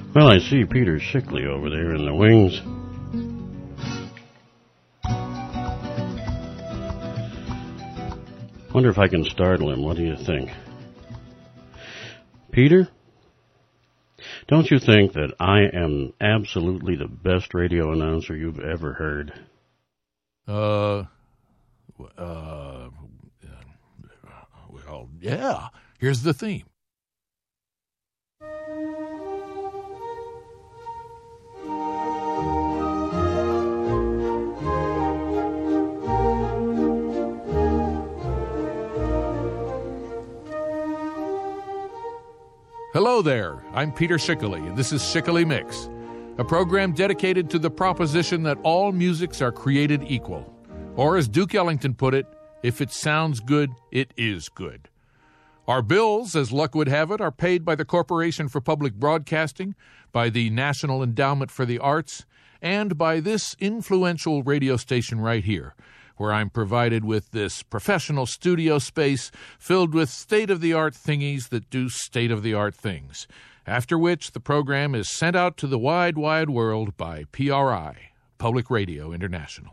Well, I see Peter Shickley over there in the wings. Wonder if I can startle him. What do you think? Peter? Don't you think that I am absolutely the best radio announcer you've ever heard? Well, yeah. Here's the theme. Hello there, I'm Peter Shickley, and this is Shickley Mix, a program dedicated to the proposition that all musics are created equal. Or as Duke Ellington put it, if it sounds good, it is good. Our bills, as luck would have it, are paid by the Corporation for Public Broadcasting, by the National Endowment for the Arts, and by this influential radio station right here, where I'm provided with this professional studio space filled with state-of-the-art thingies that do state-of-the-art things, after which the program is sent out to the wide, wide world by PRI, Public Radio International.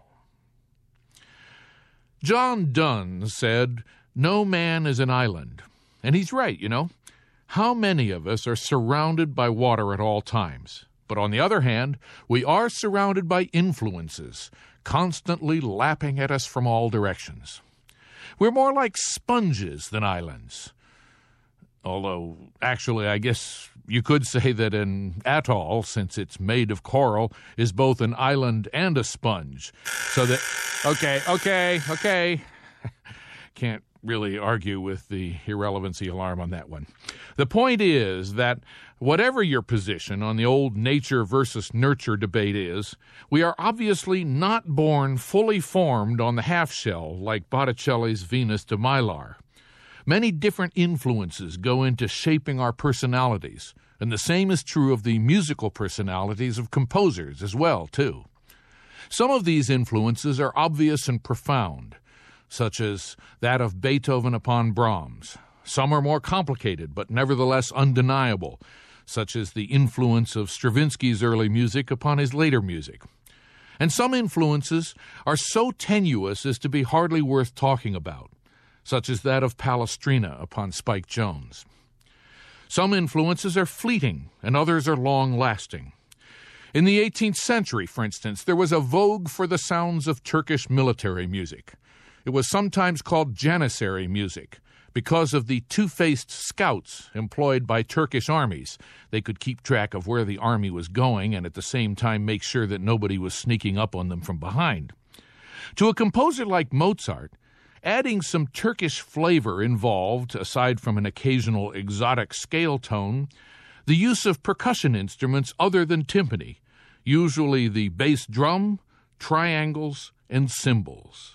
John Donne said, "No man is an island." And he's right, you know. How many of us are surrounded by water at all times? But on the other hand, we are surrounded by influences, constantly lapping at us from all directions. We're more like sponges than islands. Although, actually, I guess you could say that an atoll, since it's made of coral, is both an island and a sponge. So that, okay. Can't really argue with the irrelevancy alarm on that one. The point is that whatever your position on the old nature versus nurture debate is, we are obviously not born fully formed on the half shell like Botticelli's Venus de Mylar. Many different influences go into shaping our personalities, and the same is true of the musical personalities of composers as well, too. Some of these influences are obvious and profound, such as that of Beethoven upon Brahms. Some are more complicated, but nevertheless undeniable, such as the influence of Stravinsky's early music upon his later music. And some influences are so tenuous as to be hardly worth talking about, such as that of Palestrina upon Spike Jones. Some influences are fleeting, and others are long-lasting. In the 18th century, for instance, there was a vogue for the sounds of Turkish military music. It was sometimes called Janissary music because of the two-faced scouts employed by Turkish armies. They could keep track of where the army was going and at the same time make sure that nobody was sneaking up on them from behind. To a composer like Mozart, adding some Turkish flavor involved, aside from an occasional exotic scale tone, the use of percussion instruments other than timpani, usually the bass drum, triangles, and cymbals.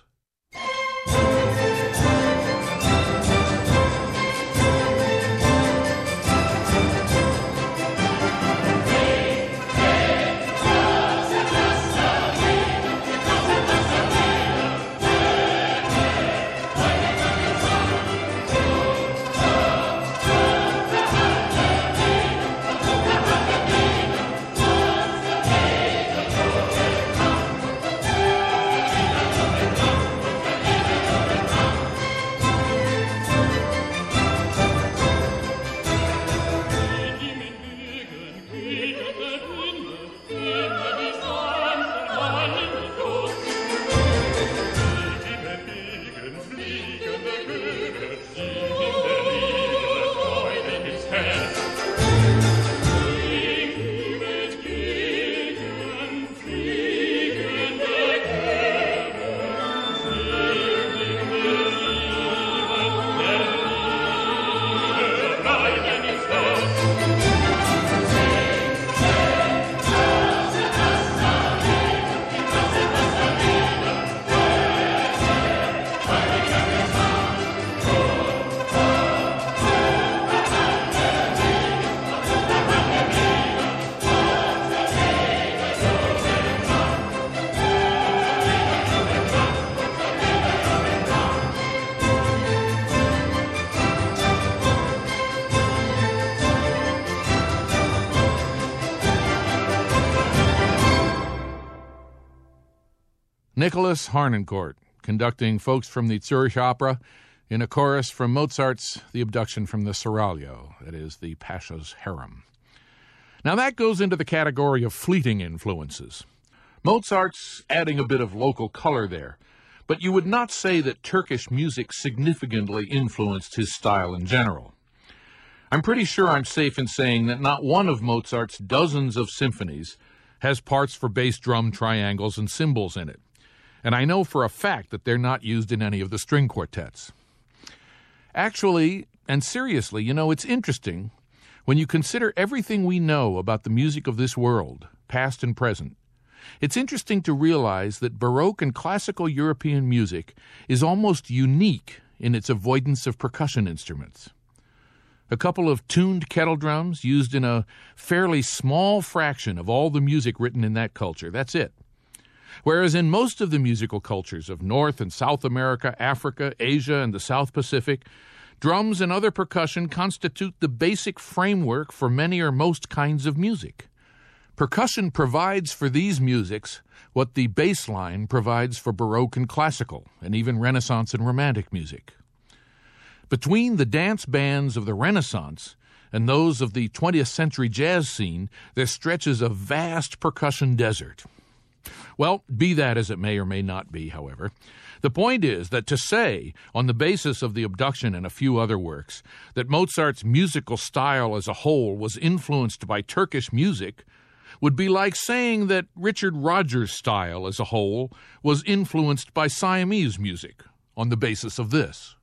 Nicholas Harnoncourt, conducting folks from the Zurich Opera in a chorus from Mozart's The Abduction from the Seraglio, that is, the Pasha's Harem. Now that goes into the category of fleeting influences. Mozart's adding a bit of local color there, but you would not say that Turkish music significantly influenced his style in general. I'm pretty sure I'm safe in saying that not one of Mozart's dozens of symphonies has parts for bass drum triangles and cymbals in it, and I know for a fact that they're not used in any of the string quartets. Actually, and seriously, it's interesting, when you consider everything we know about the music of this world, past and present, it's interesting to realize that Baroque and classical European music is almost unique in its avoidance of percussion instruments. A couple of tuned kettle drums used in a fairly small fraction of all the music written in that culture, that's it. Whereas in most of the musical cultures of North and South America, Africa, Asia, and the South Pacific, drums and other percussion constitute the basic framework for many or most kinds of music. Percussion provides for these musics what the bass line provides for Baroque and classical, and even Renaissance and Romantic music. Between the dance bands of the Renaissance and those of the 20th century jazz scene, there stretches a vast percussion desert. Well, be that as it may or may not be, however, the point is that to say, on the basis of The Abduction and a few other works, that Mozart's musical style as a whole was influenced by Turkish music would be like saying that Richard Rodgers' style as a whole was influenced by Siamese music on the basis of this.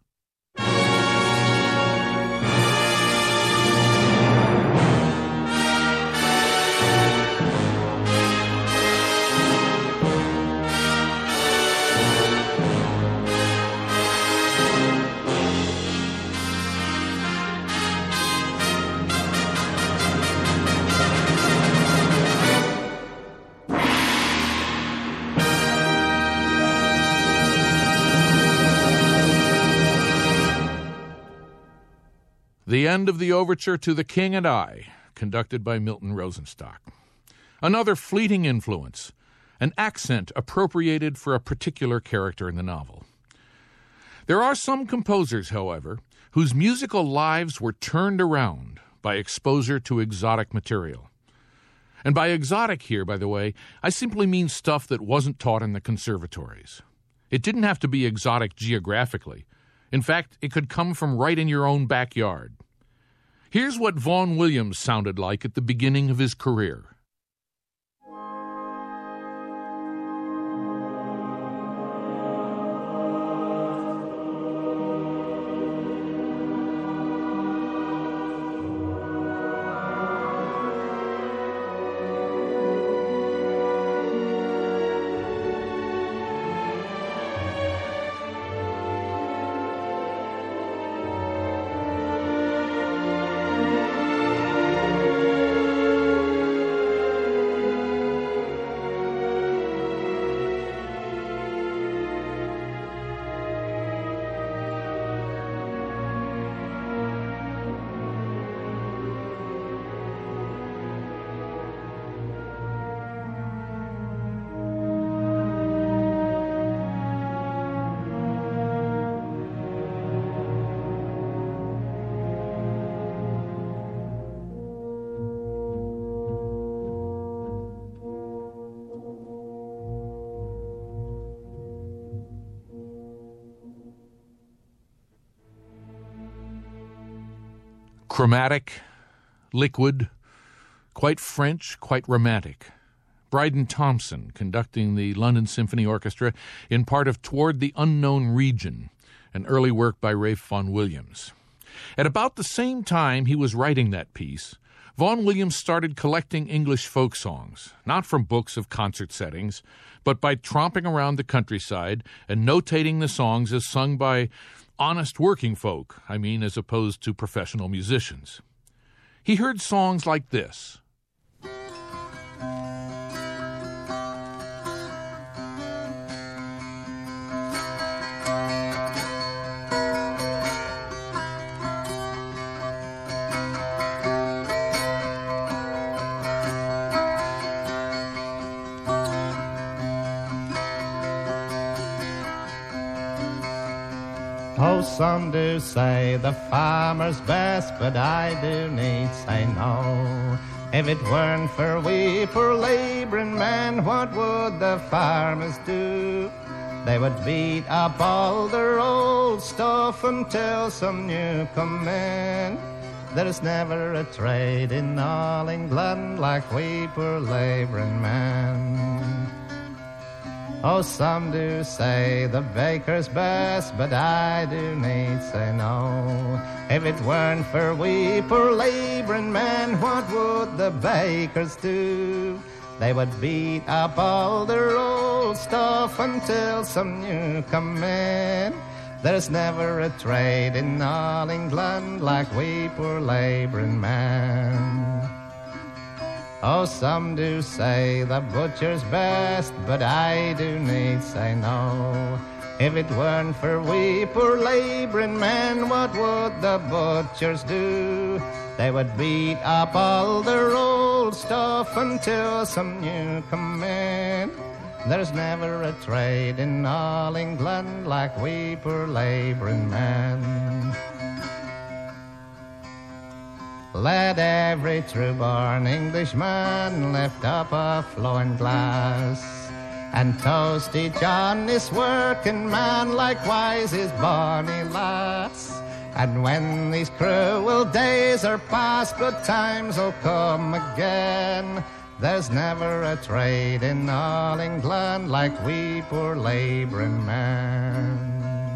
The end of the overture to The King and I, conducted by Milton Rosenstock. Another fleeting influence, an accent appropriated for a particular character in the novel. There are some composers, however, whose musical lives were turned around by exposure to exotic material. And by exotic here, by the way, I simply mean stuff that wasn't taught in the conservatories. It didn't have to be exotic geographically. In fact, it could come from right in your own backyard. Here's what Vaughan Williams sounded like at the beginning of his career. Chromatic, liquid, quite French, quite romantic. Bryden Thompson conducting the London Symphony Orchestra in part of Toward the Unknown Region, an early work by Ralph Vaughan Williams. At about the same time he was writing that piece, Vaughan Williams started collecting English folk songs, not from books of concert settings, but by tromping around the countryside and notating the songs as sung by honest working folk, as opposed to professional musicians. He heard songs like this. Oh, some do say the farmer's best, but I do need say no. If it weren't for we poor labouring men, what would the farmers do? They would beat up all their old stuff until some new come in. There's never a trade in all England like we poor labouring men. Oh, some do say the baker's best, but I do need say no. If it weren't for we poor labouring men, what would the bakers do? They would beat up all their old stuff until some new come in. There's never a trade in all England like we poor labouring men. Oh, some do say the butcher's best, but I do need say no. If it weren't for we poor labouring men, what would the butchers do? They would beat up all their old stuff until some new come in. There's never a trade in all England like we poor labouring men. Let every true-born Englishman lift up a flowing glass and toast each honest working man, likewise his bonny lass. And when these cruel days are past, good times will come again. There's never a trade in all England like we poor labouring men.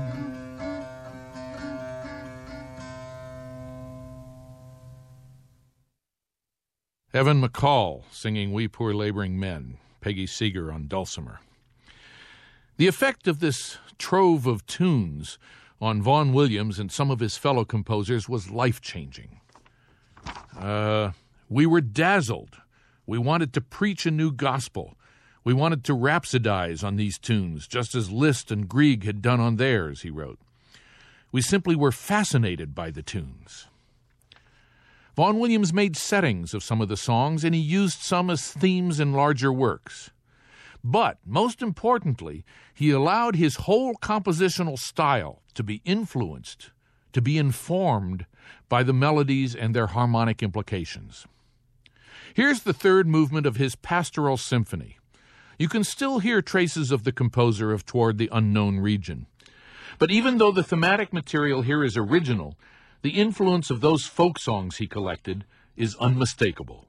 Evan McCall singing We Poor Laboring Men, Peggy Seeger on dulcimer. The effect of this trove of tunes on Vaughan Williams and some of his fellow composers was life-changing. We were dazzled. We wanted to preach a new gospel. We wanted to rhapsodize on these tunes, just as Liszt and Grieg had done on theirs, he wrote. We simply were fascinated by the tunes. Vaughan Williams made settings of some of the songs, and he used some as themes in larger works. But, most importantly, he allowed his whole compositional style to be influenced, to be informed by the melodies and their harmonic implications. Here's the third movement of his Pastoral Symphony. You can still hear traces of the composer of Toward the Unknown Region. But even though the thematic material here is original, the influence of those folk songs he collected is unmistakable.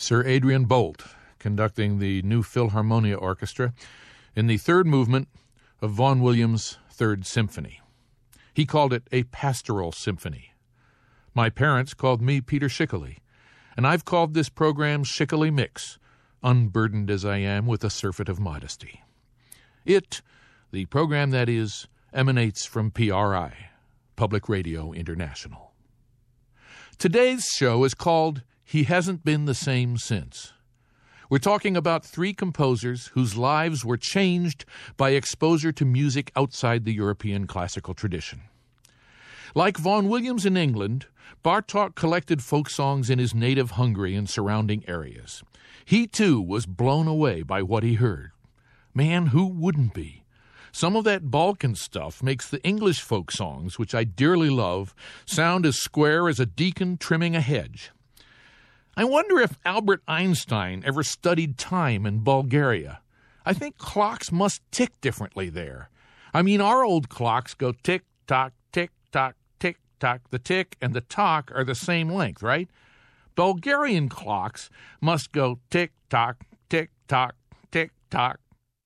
Sir Adrian Boult conducting the New Philharmonia Orchestra in the third movement of Vaughan Williams' Third Symphony. He called it a pastoral symphony. My parents called me Peter Schickele, and I've called this program Schickele Mix, unburdened as I am with a surfeit of modesty. It, the program that is, emanates from PRI, Public Radio International. Today's show is called He Hasn't Been the Same Since. We're talking about three composers whose lives were changed by exposure to music outside the European classical tradition. Like Vaughan Williams in England, Bartók collected folk songs in his native Hungary and surrounding areas. He, too, was blown away by what he heard. Man, who wouldn't be? Some of that Balkan stuff makes the English folk songs, which I dearly love, sound as square as a deacon trimming a hedge. I wonder if Albert Einstein ever studied time in Bulgaria. I think clocks must tick differently there. I mean, our old clocks go tick-tock, tick-tock, tick-tock. The tick and the tock are the same length, right? Bulgarian clocks must go tick-tock, tick-tock, tick-tock.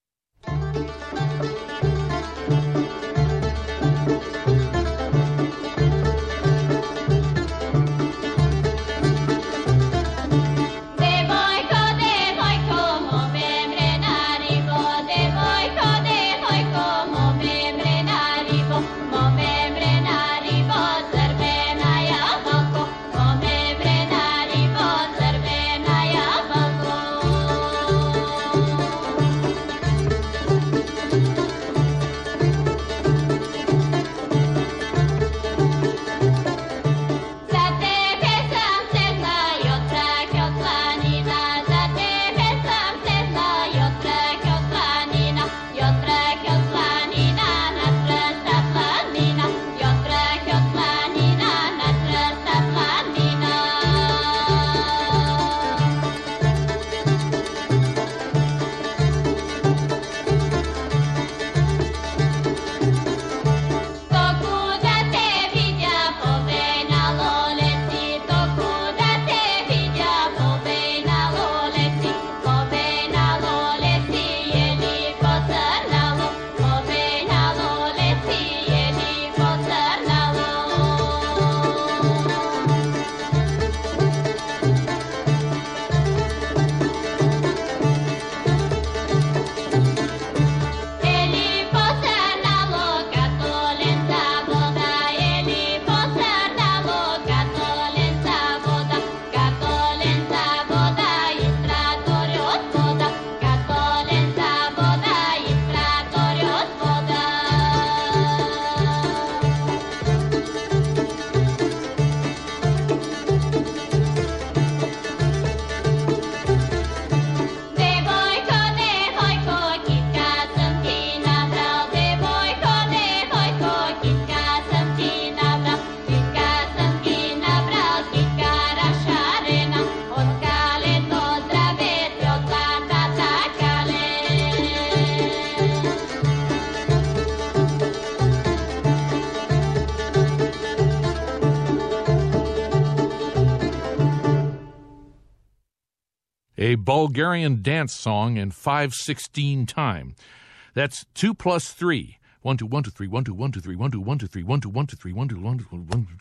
A Bulgarian dance song in 5/16 time. That's 2 plus 3. 1 2 1 2 3 1 2 1 2 3 1 2 1 2 3 1 2 1 2 3 1 2 1 2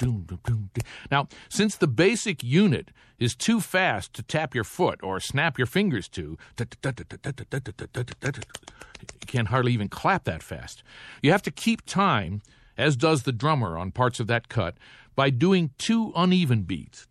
1 2. Now, since the basic unit is too fast to tap your foot or snap your fingers to, you can't hardly even clap that fast. You have to keep time, as does the drummer on parts of that cut, by doing two uneven beats.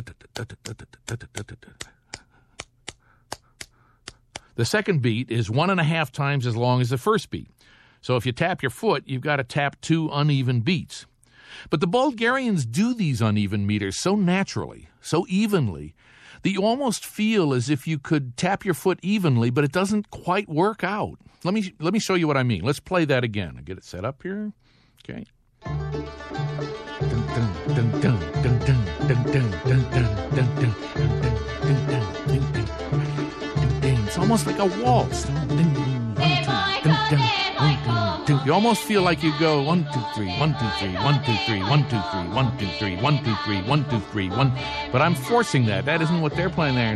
The second beat is 1.5 times as long as the first beat. So if you tap your foot, you've got to tap two uneven beats. But the Bulgarians do these uneven meters so naturally, so evenly, that you almost feel as if you could tap your foot evenly, but it doesn't quite work out. Let me show you what I mean. Let's play that again. I'll get it set up here. Okay. It's almost like a waltz. You almost feel like you go 1, 2, 3, 1, 2, 3, 1, 2, 3, 1, 2, 3, 1, 2, 3, 1, 2, 3, 1, 2, 3, 1. But I'm forcing that. That isn't what they're playing there.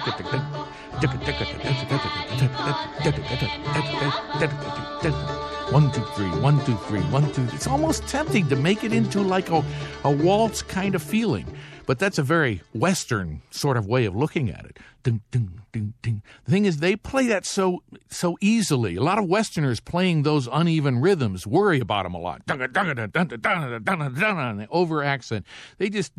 1, 2, 3, 1, 2, 3, 1, 2. It's almost tempting to make it into like a waltz kind of feeling. But that's a very Western sort of way of looking at it. Ding, ding, ding, ding. The thing is, they play that so easily. A lot of Westerners playing those uneven rhythms worry about them a lot. And they over accent. They just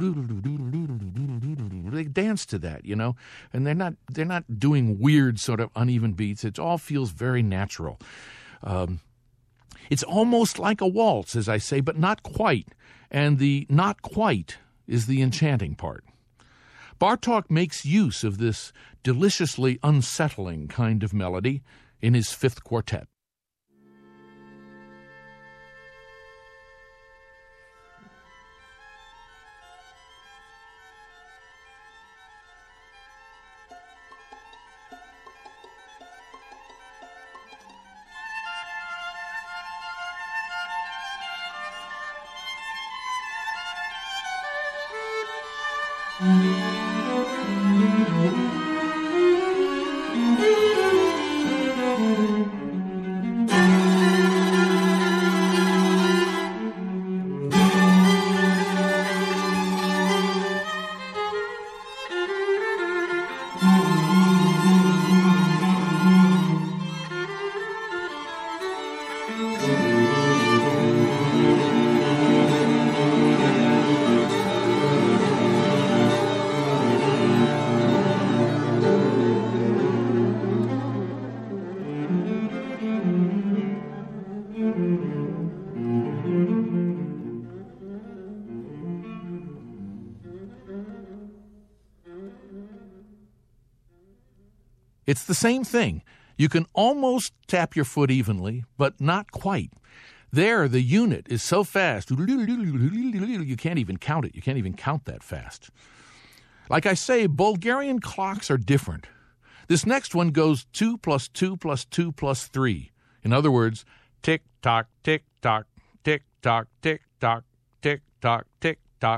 they dance to that, you know. And they're not doing weird sort of uneven beats. It all feels very natural. It's almost like a waltz, as I say, but not quite. And the not quite is the enchanting part. Bartók makes use of this deliciously unsettling kind of melody in his Fifth Quartet. It's the same thing. You can almost tap your foot evenly, but not quite. There, the unit is so fast, you can't even count it. You can't even count that fast. Like I say, Bulgarian clocks are different. This next one goes 2 plus 2 plus 2 plus 3. In other words, tick-tock, tick-tock, tick-tock, tick-tock, tick-tock, tick-tock.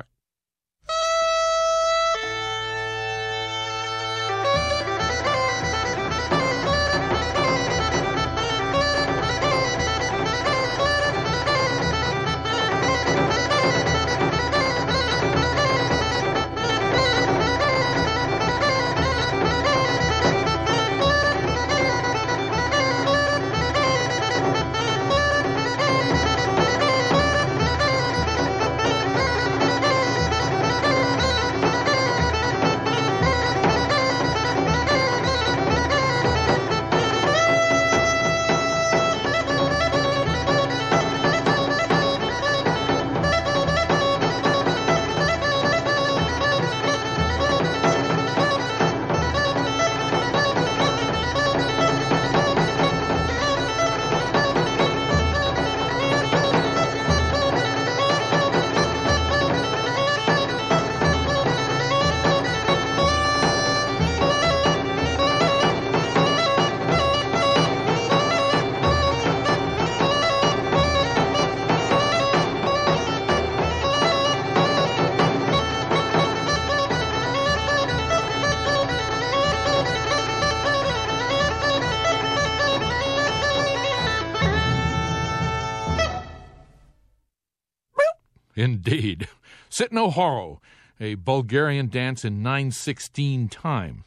Indeed. Sitno Horo, a Bulgarian dance in 9/16 time.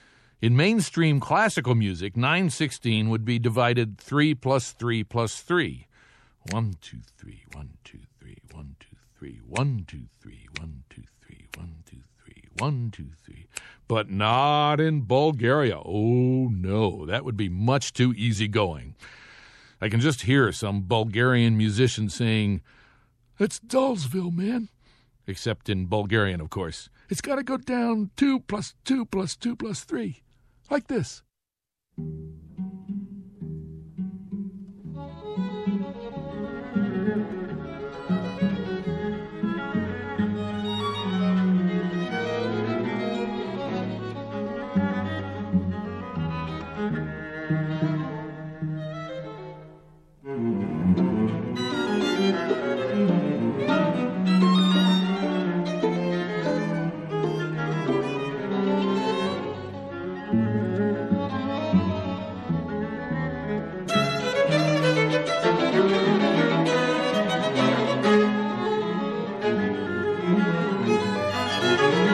In mainstream classical music, 9/16 would be divided 3 plus 3 plus 3. 1, 2, 3, 1, 2, 3, 1, 2, 3, 1, 2, 3, 1, 2, 3, 1, 2, 3, 1, 2, 3. But not in Bulgaria. Oh, no, that would be much too easygoing. I can just hear some Bulgarian musician saying, "It's Dullsville, man." Except in Bulgarian, of course. It's got to go down 2 plus 2 plus 2 plus 3. Like this.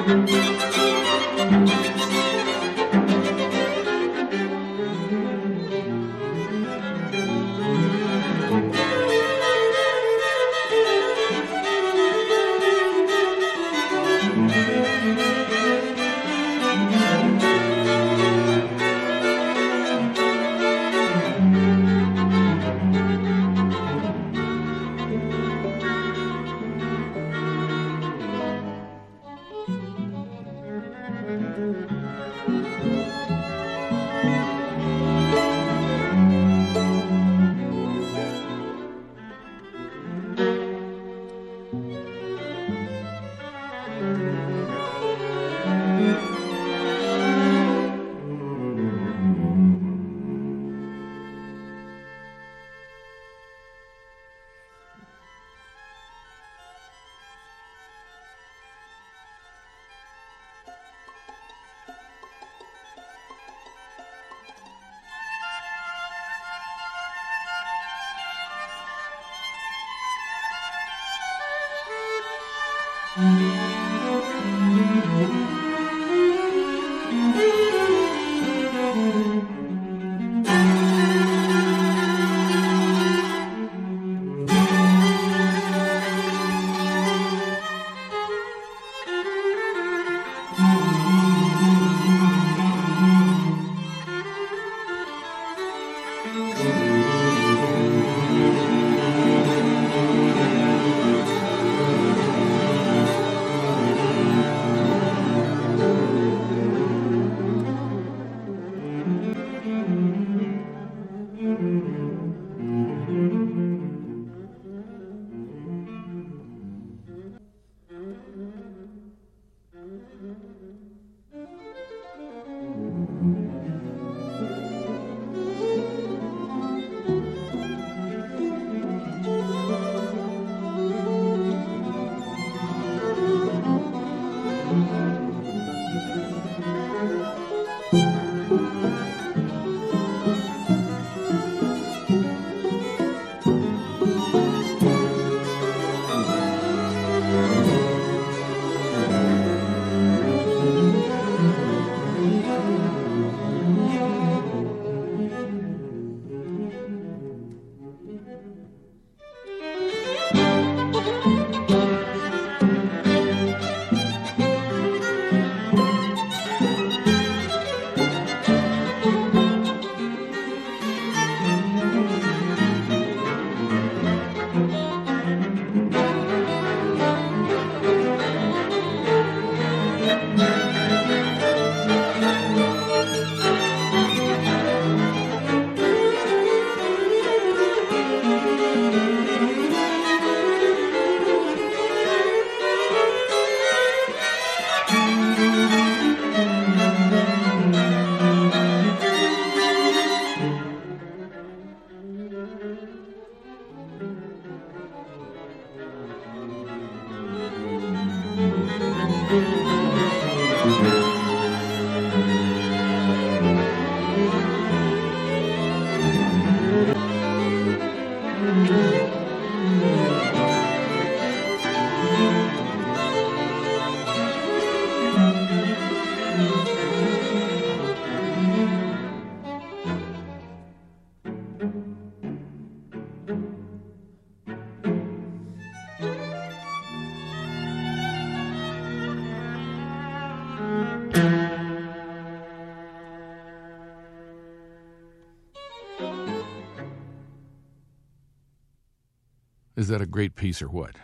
Is that a great piece or what?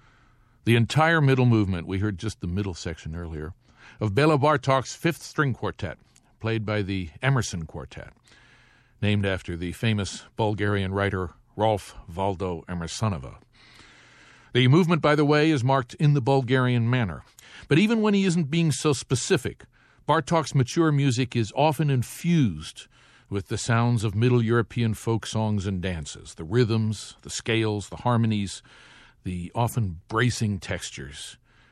The entire middle movement, we heard just the middle section earlier, of Bela Bartok's Fifth String Quartet, played by the Emerson Quartet, named after the famous Bulgarian writer Rolf Waldo Emersonova. The movement, by the way, is marked in the Bulgarian manner. But even when he isn't being so specific, Bartok's mature music is often infused with the sounds of Middle European folk songs and dances, the rhythms, the scales, the harmonies, the often bracing textures.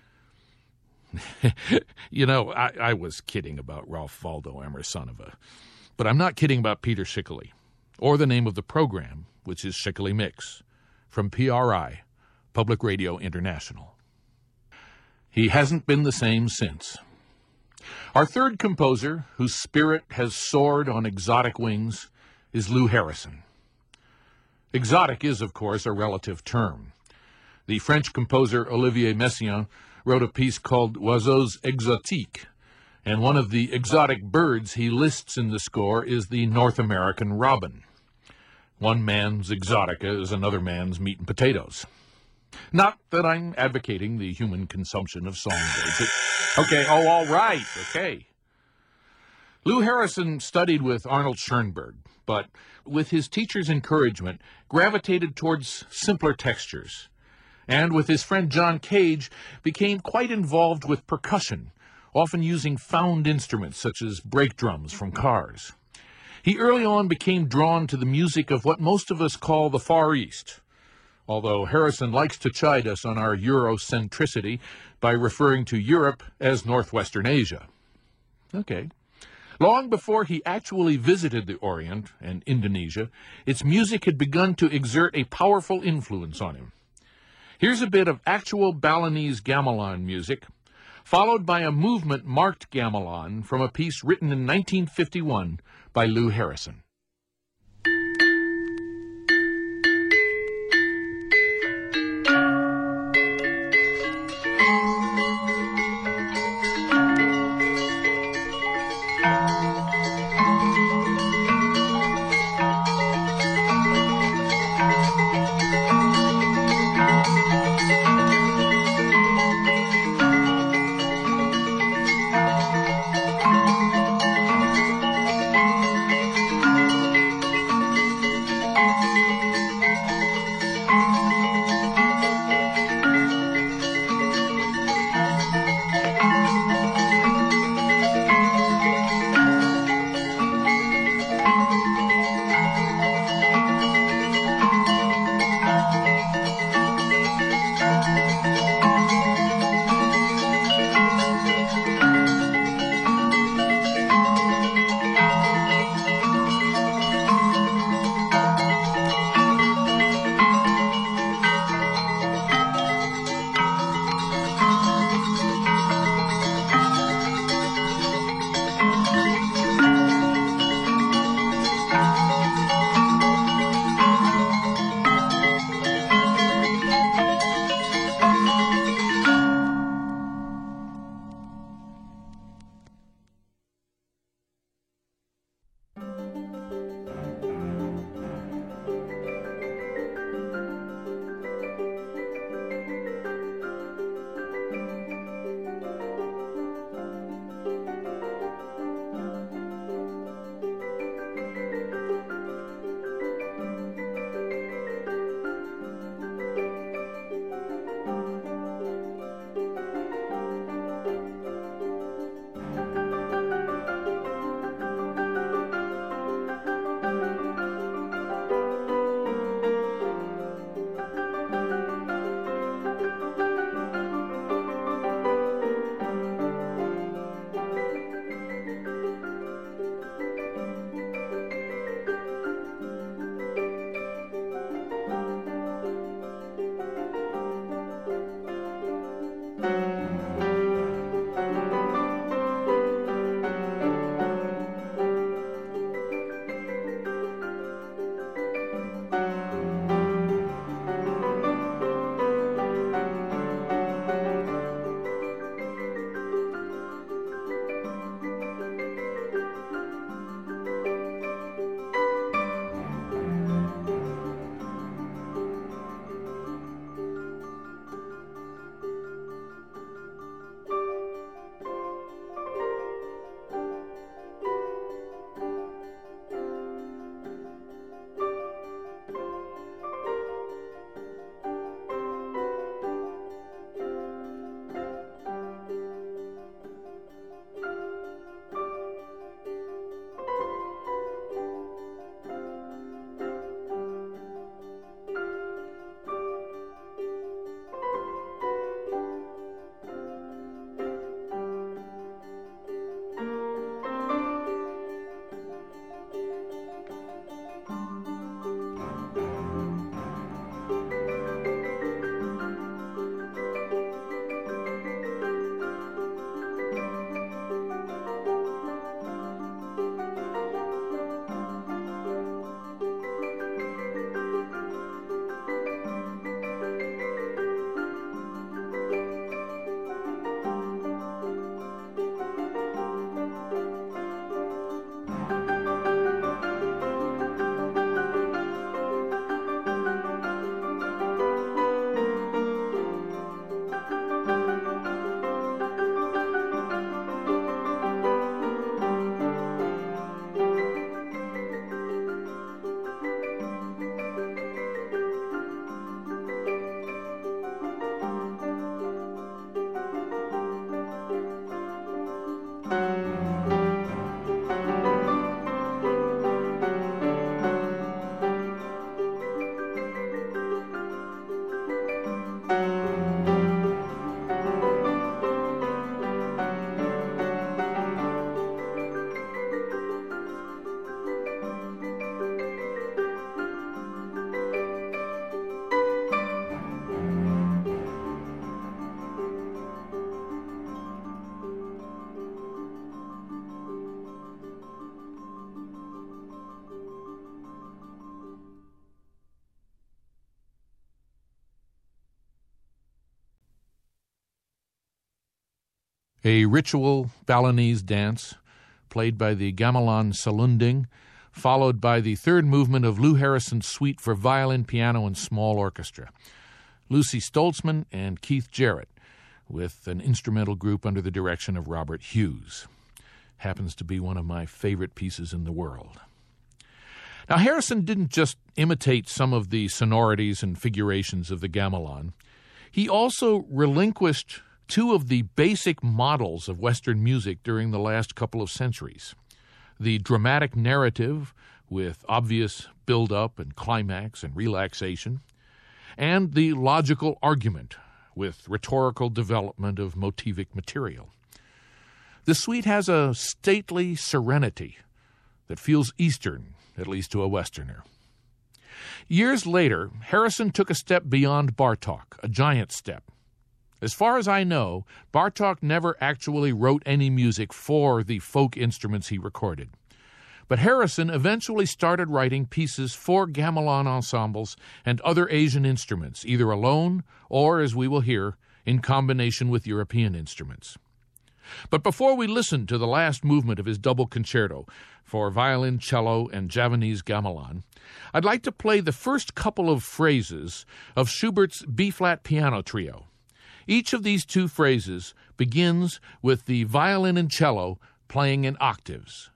You know, I was kidding about Rolf Waldo Emersonova, but I'm not kidding about Peter Schickele, or the name of the program, which is Schickele Mix, from PRI, Public Radio International. He hasn't been the same since. Our third composer, whose spirit has soared on exotic wings, is Lou Harrison. Exotic is, of course, a relative term. The French composer Olivier Messiaen wrote a piece called Oiseaux Exotiques, and one of the exotic birds he lists in the score is the North American robin. One man's exotica is another man's meat and potatoes. Not that I'm advocating the human consumption of songbirds. All right, okay. Lou Harrison studied with Arnold Schoenberg, but with his teacher's encouragement, gravitated towards simpler textures, and with his friend John Cage, became quite involved with percussion, often using found instruments such as brake drums from cars. He early on became drawn to the music of what most of us call the Far East, although Harrison likes to chide us on our Eurocentricity by referring to Europe as Northwestern Asia. Okay. Long before he actually visited the Orient and Indonesia, its music had begun to exert a powerful influence on him. Here's a bit of actual Balinese gamelan music, followed by a movement-marked gamelan from a piece written in 1951 by Lou Harrison. a ritual Balinese dance played by the Gamelan Salunding, followed by the third movement of Lou Harrison's suite for violin, piano, and small orchestra. Lucy Stoltzman and Keith Jarrett, with an instrumental group under the direction of Robert Hughes. Happens to be one of my favorite pieces in the world. Now, Harrison didn't just imitate some of the sonorities and figurations of the gamelan. He also relinquished two of the basic models of Western music during the last couple of centuries. The dramatic narrative with obvious build-up and climax and relaxation, and the logical argument with rhetorical development of motivic material. The suite has a stately serenity that feels Eastern, at least to a Westerner. Years later, Harrison took a step beyond Bartók, a giant step. As far as I know, Bartók never actually wrote any music for the folk instruments he recorded. But Harrison eventually started writing pieces for gamelan ensembles and other Asian instruments, either alone or, as we will hear, in combination with European instruments. But before we listen to the last movement of his double concerto for violin, cello, and Javanese gamelan, I'd like to play the first couple of phrases of Schubert's B-flat piano trio. Each of these two phrases begins with the violin and cello playing in octaves.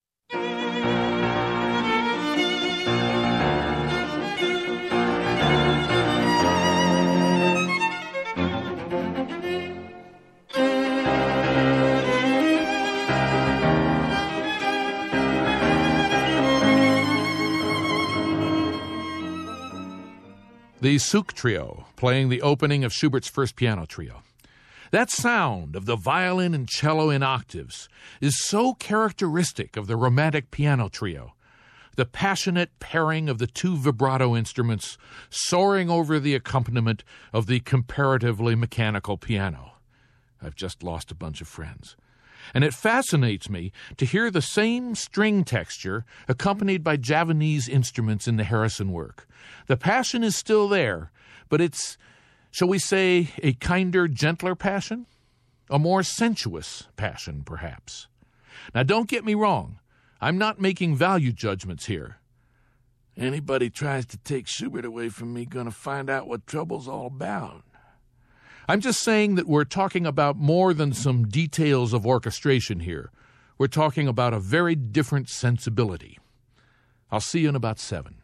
The Suk Trio, playing the opening of Schubert's first piano trio. That sound of the violin and cello in octaves is so characteristic of the romantic piano trio. The passionate pairing of the two vibrato instruments soaring over the accompaniment of the comparatively mechanical piano. I've just lost a bunch of friends. And it fascinates me to hear the same string texture accompanied by Javanese instruments in the Harrison work. The passion is still there, but it's, shall we say, a kinder, gentler passion? A more sensuous passion, perhaps. Now, don't get me wrong. I'm not making value judgments here. Anybody tries to take Schubert away from me gonna find out what trouble's all about. I'm just saying that we're talking about more than some details of orchestration here. We're talking about a very different sensibility. I'll see you in about 7.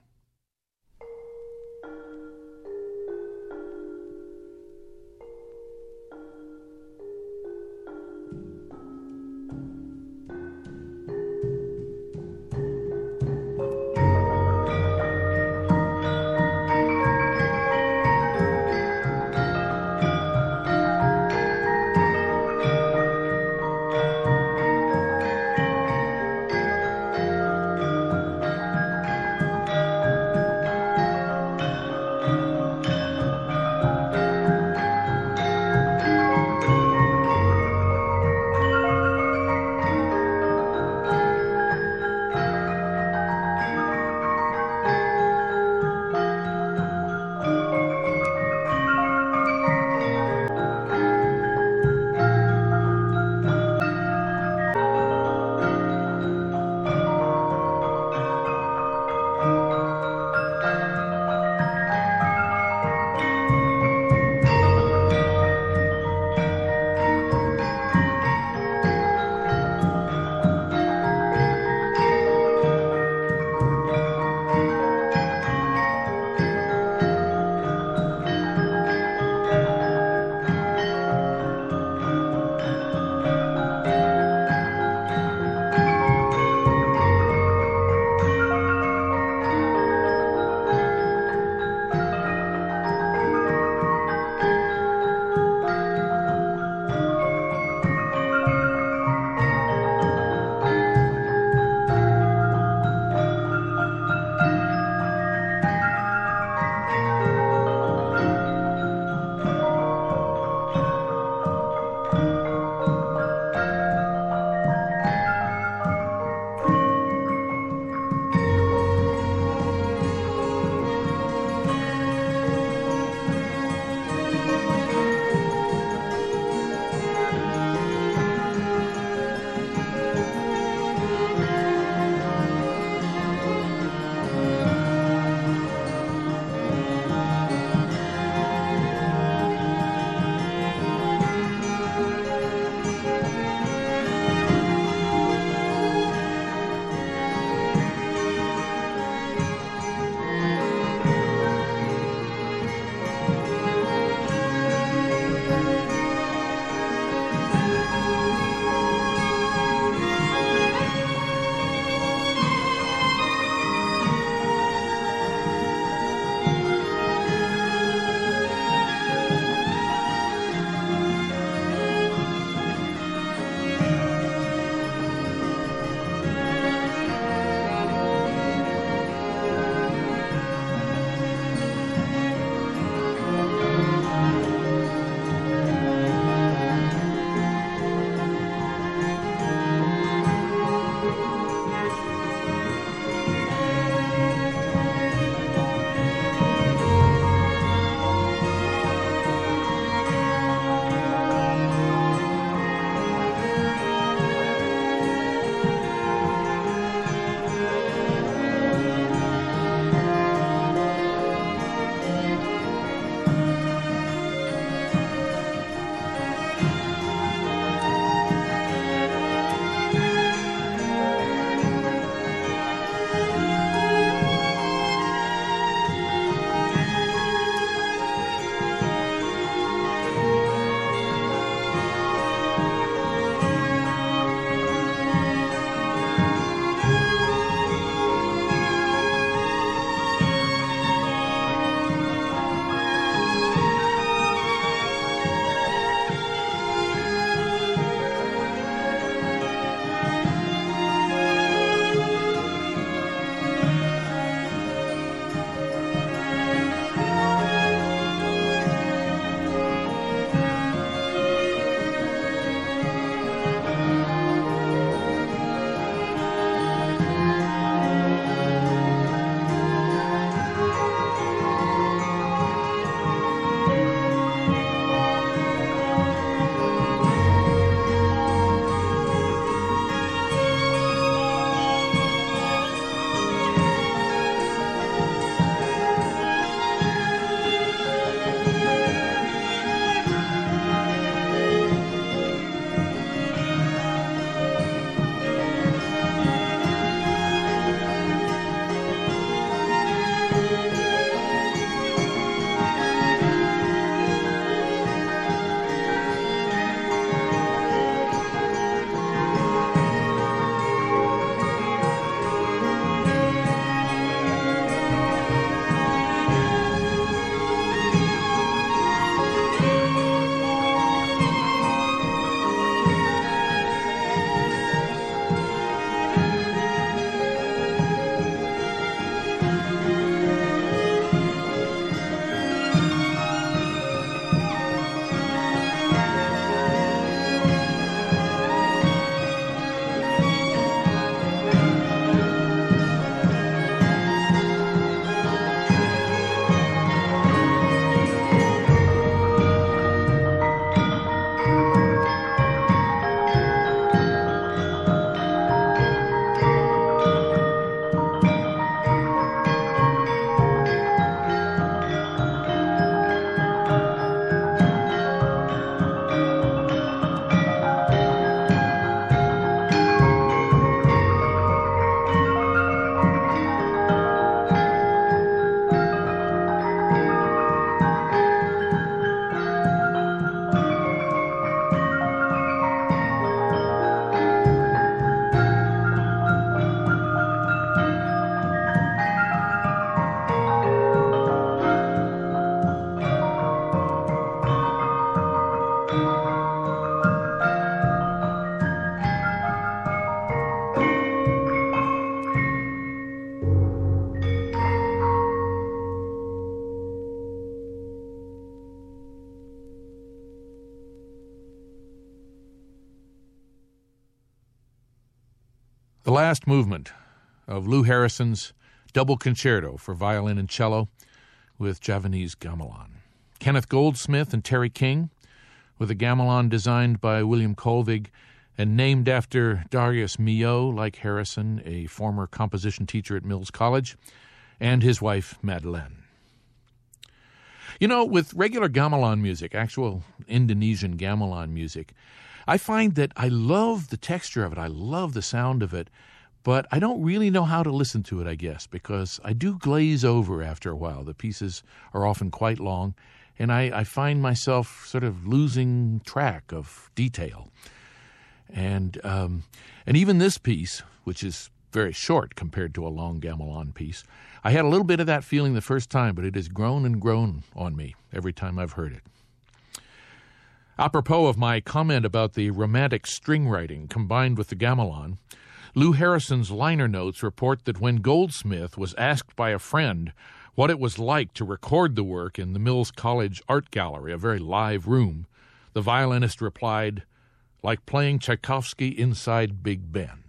The last movement of Lou Harrison's double concerto for violin and cello with Javanese gamelan. Kenneth Goldsmith and Terry King with a gamelan designed by William Colvig and named after Darius Milhaud, like Harrison, a former composition teacher at Mills College, and his wife, Madeleine. You know, with regular gamelan music, actual Indonesian gamelan music, I find that I love the texture of it. I love the sound of it, but I don't really know how to listen to it, I guess, because I do glaze over after a while. The pieces are often quite long, and I find myself sort of losing track of detail. And even this piece, which is very short compared to a long gamelan piece, I had a little bit of that feeling the first time, but it has grown and grown on me every time I've heard it. Apropos of my comment about the romantic string writing combined with the gamelan, Lou Harrison's liner notes report that when Goldsmith was asked by a friend what it was like to record the work in the Mills College Art Gallery, a very live room, the violinist replied, "Like playing Tchaikovsky inside Big Ben."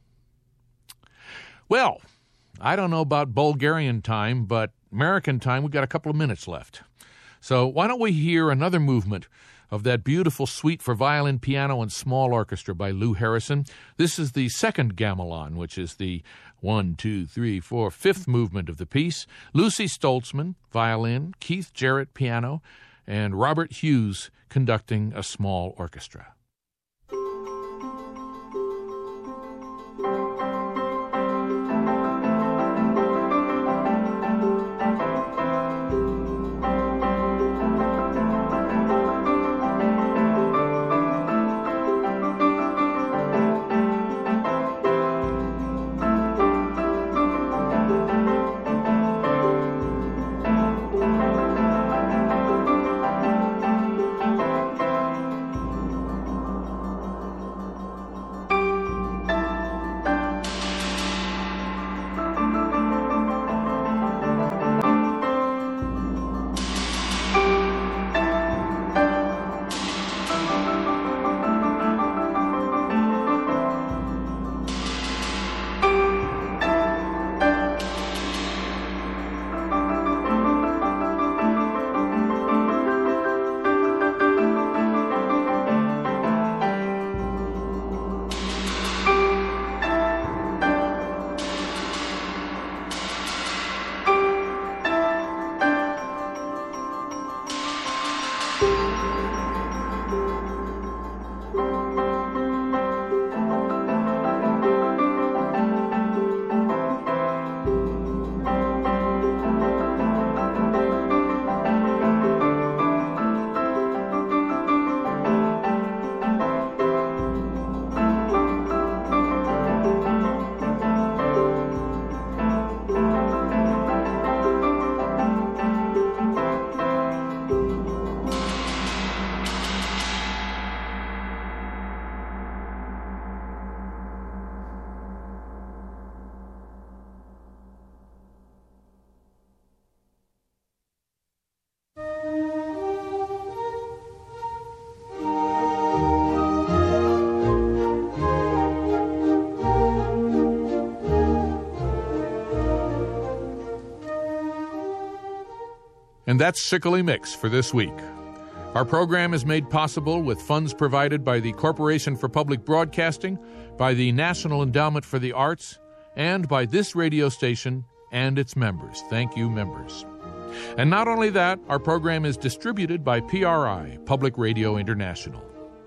Well, I don't know about Bulgarian time, but American time, we've got a couple of minutes left. So why don't we hear another movement of that beautiful suite for violin, piano, and small orchestra by Lou Harrison. This is the second gamelan, which is the 1, 2, 3, 4, fifth movement of the piece. Lucy Stoltzman, violin, Keith Jarrett, piano, and Robert Hughes conducting a small orchestra. And that's Sickly Mix for this week. Our program is made possible with funds provided by the Corporation for Public Broadcasting, by the National Endowment for the Arts, and by this radio station and its members. Thank you, members. And not only that, our program is distributed by PRI, Public Radio International.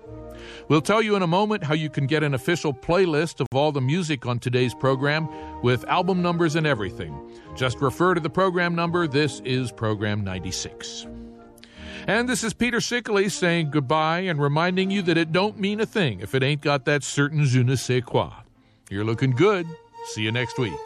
We'll tell you in a moment how you can get an official playlist of all the music on today's program with album numbers and everything. Just refer to the program number. This is Program 96. And this is Peter Sickly saying goodbye and reminding you that it don't mean a thing if it ain't got that certain je ne sais quoi. You're looking good. See you next week.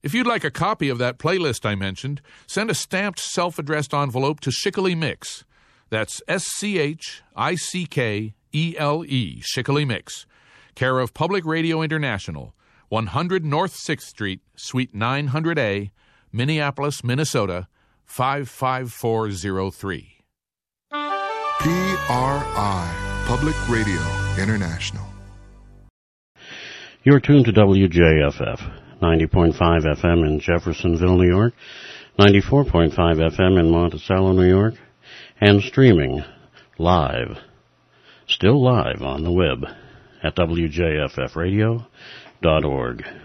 If you'd like a copy of that playlist I mentioned, send a stamped self-addressed envelope to Shickley Mix. That's SCHICKELE, Shickley Mix, care of Public Radio International, 100 North 6th Street, Suite 900A, Minneapolis, Minnesota, 55403. PRI, Public Radio International. You're tuned to WJFF, 90.5 FM in Jeffersonville, New York, 94.5 FM in Monticello, New York, and streaming live, still live on the web at WJFFradio.org.